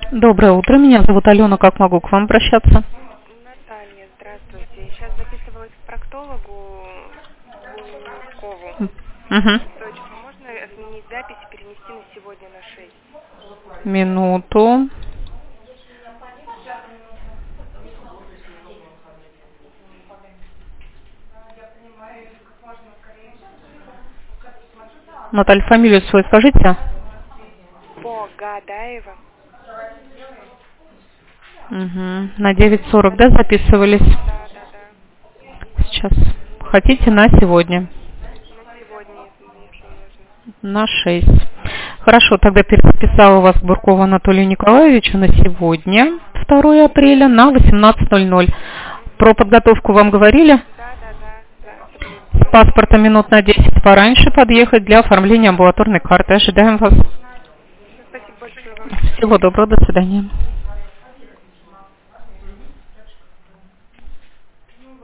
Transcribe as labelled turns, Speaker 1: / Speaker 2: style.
Speaker 1: Доброе утро, меня зовут Алена, как могу к вам обращаться?
Speaker 2: Наталья, здравствуйте. Сейчас записывалась к проктологу Кову. Точно. Можно отменить запись и перенести на сегодня на 6?
Speaker 1: Минуту. Наталья, фамилию свою скажите.
Speaker 2: Богадаева.
Speaker 1: На 9:40, да, записывались?
Speaker 2: Да.
Speaker 1: Сейчас. Хотите на сегодня?
Speaker 2: На сегодня, если можно.
Speaker 1: На 6. Хорошо, тогда перезаписала вас Буркова Анатолия Николаевича на сегодня, 2 апреля, на 18:00. Про подготовку вам говорили?
Speaker 2: Да.
Speaker 1: С паспорта минут на 10 пораньше подъехать для оформления амбулаторной карты. Ожидаем вас.
Speaker 2: Спасибо большое вам.
Speaker 1: Всего доброго, до свидания.